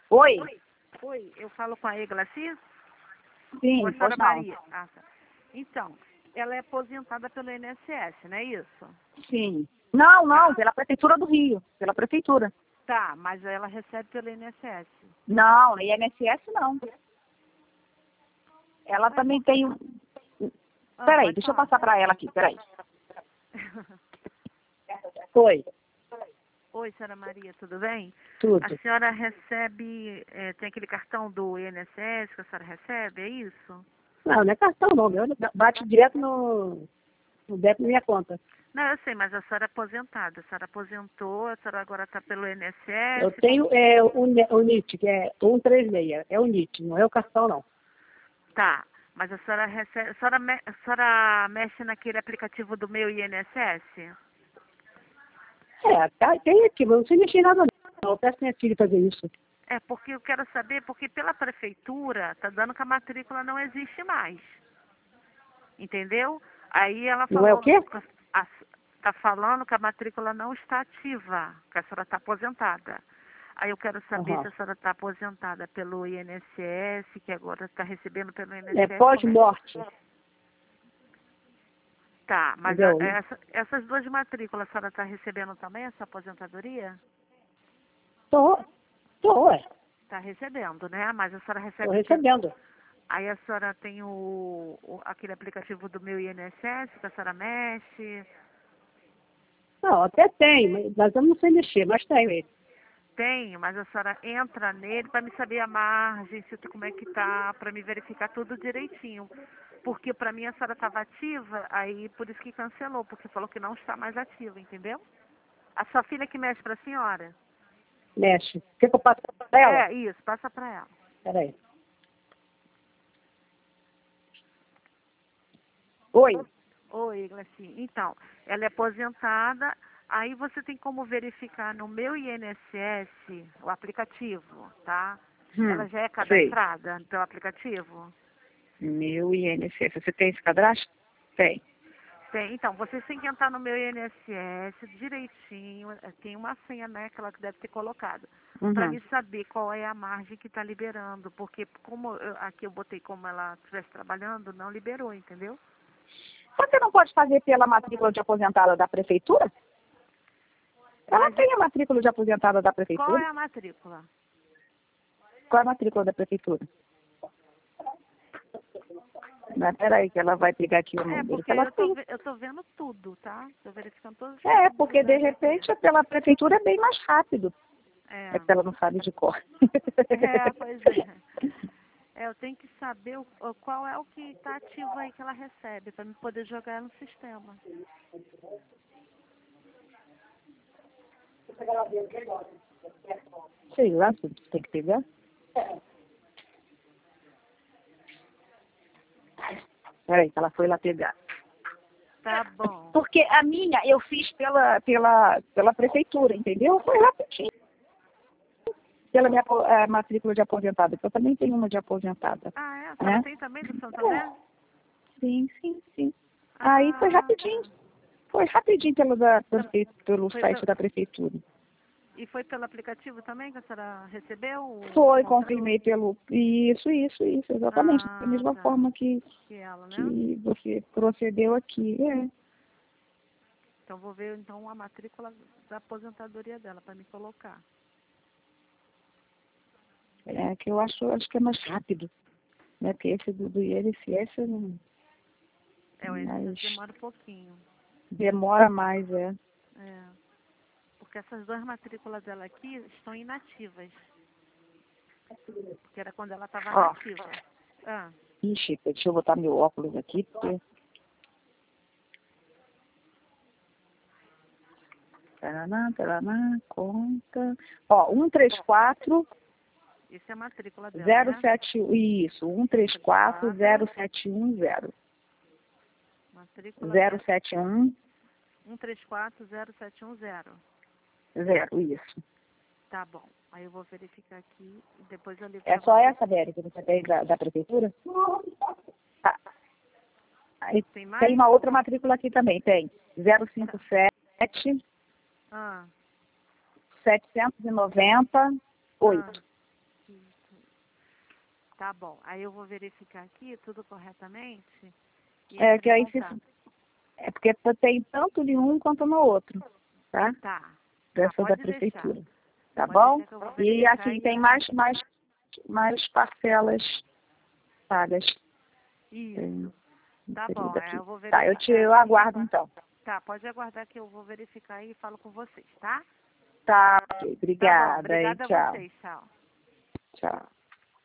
Oi? Oi, eu falo com a Eglaci? Sim, Ou a senhora pois não. Maria? Ah, tá. Então, ela é aposentada pelo INSS, não é isso? Sim. Não, pela Prefeitura do Rio. Pela Prefeitura. Tá, mas ela recebe pelo INSS. Não, INSS não. Ela também tem um... Peraí, pode deixa eu falar. passar para ela aqui, peraí. Oi, Oi, senhora Maria, tudo bem? tudo. A senhora recebe, tem aquele cartão do INSS que a senhora recebe, é isso? Não é cartão não, meu. Bate direto no débito da minha conta. Não, eu sei, mas a senhora é aposentada. A senhora aposentou, a senhora agora está pelo INSS. Eu tenho o NIT, que é 136. É o NIT, não é o cartão não. Tá, mas a senhora recebe, a senhora mexe naquele aplicativo do meu INSS? Tem aqui, mas não sei mexer em nada não. Eu peço minha filha fazer isso. É, porque eu quero saber, porque pela prefeitura tá dando que a matrícula não existe mais. Entendeu? Aí ela Não é o falou, quê? tá falando que a matrícula não está ativa, que a senhora está aposentada. Aí eu quero saber Uhum. se a senhora está aposentada pelo INSS, que agora está recebendo pelo INSS. É pós-morte, Tá, mas entendeu? essas duas matrículas a senhora está recebendo também, essa aposentadoria? Tô, Está recebendo, né? Mas a senhora tô recebe recebendo. Aí a senhora tem aquele aplicativo do meu INSS, que a senhora mexe. Não, até tem, mas eu não sei mexer, mas tenho ele. Tem, mas a senhora entra nele para me saber a margem, como é que tá, para me verificar tudo direitinho. Porque para mim a senhora estava ativa, aí por isso que cancelou, porque falou que não está mais ativa, entendeu? A sua filha que mexe para a senhora? Mexe. Quer que eu passe para ela? É, isso, passa para ela. Peraí. Oi? Oi, Glaci. Então, ela é aposentada, aí você tem como verificar no meu INSS, o aplicativo, tá? Ela já é Sei. cadastrada pelo aplicativo? Meu INSS. Você tem esse cadastro? Tem. Tem. Então, vocês têm que entrar no meu INSS direitinho, tem uma senha, né, que ela deve ter colocado, para Uhum. me saber qual é a margem que está liberando, porque como aqui eu botei como ela estivesse trabalhando, não liberou, entendeu? Você não pode fazer pela matrícula de aposentada da prefeitura? Ela Mas tem a matrícula de aposentada da qual prefeitura? é a matrícula? Qual é a matrícula da prefeitura? Mas peraí, que ela vai pegar aqui o É, número. porque Que ela tem. eu tô vendo tudo, tá? Tô verificando todas as Porque de possibilidades aqui. repente pela prefeitura é bem mais rápido. É, É que ela não sabe de cor. pois é. É, eu tenho que saber qual é o que está ativo aí que ela recebe, para me poder jogar no sistema. Sei lá, você tem que pegar. Peraí, que ela foi lá pegar. Tá bom. Porque a minha eu fiz pela prefeitura, entendeu? Foi rapidinho. Pela minha matrícula de aposentada, que eu também tenho uma de aposentada. Ah, é? A senhora Né? tem também do Santander? Sim. Aí foi Ah, rapidinho. tá. Foi rapidinho pelo Foi site da prefeitura. E foi pelo aplicativo também que a senhora recebeu o Foi, contrato? confirmei pelo... Isso, exatamente. Da Ah, mesma tá. forma que Que ela, né? que você procedeu aqui. Então vou ver então a matrícula da aposentadoria dela para me colocar. Que eu acho que é mais rápido, né? Porque esse do INSS não, O INSS mas demora um pouquinho. demora mais, é. É. Porque essas duas matrículas dela aqui estão inativas. Porque era quando ela estava Ó, nativa. Ah, ixi, deixa eu botar meu óculos aqui, porque... Taraná, conta... Ó, 134 isso é a matrícula dela, né? 07, isso, 134 0710. Matrícula 071 1340710. 0, isso. Tá bom. Aí eu vou verificar aqui e depois eu ligo É para só você. essa, Béria, que você tem da prefeitura? Tá. Aí Tem tem mais? uma outra matrícula aqui também, tem 057 Ah, 798. ah. Tá bom. Aí eu vou verificar aqui tudo corretamente. E É entro que em aí contato. é porque tem tanto de um quanto no outro, tá? Tá. Tá, Dessa da pode deixar. prefeitura. Tá Pode bom? deixar que eu vou E verificar aqui e tem entro em contato. mais parcelas pagas. Isso. Tá Inseridas bom, aqui. eu vou Tá, verificar eu aqui. aguardo então. Tá, pode aguardar que eu vou verificar e falo com vocês, tá? Tá, ok. Tá bom, Obrigada e obrigada a tchau. vocês, tchau. Tchau.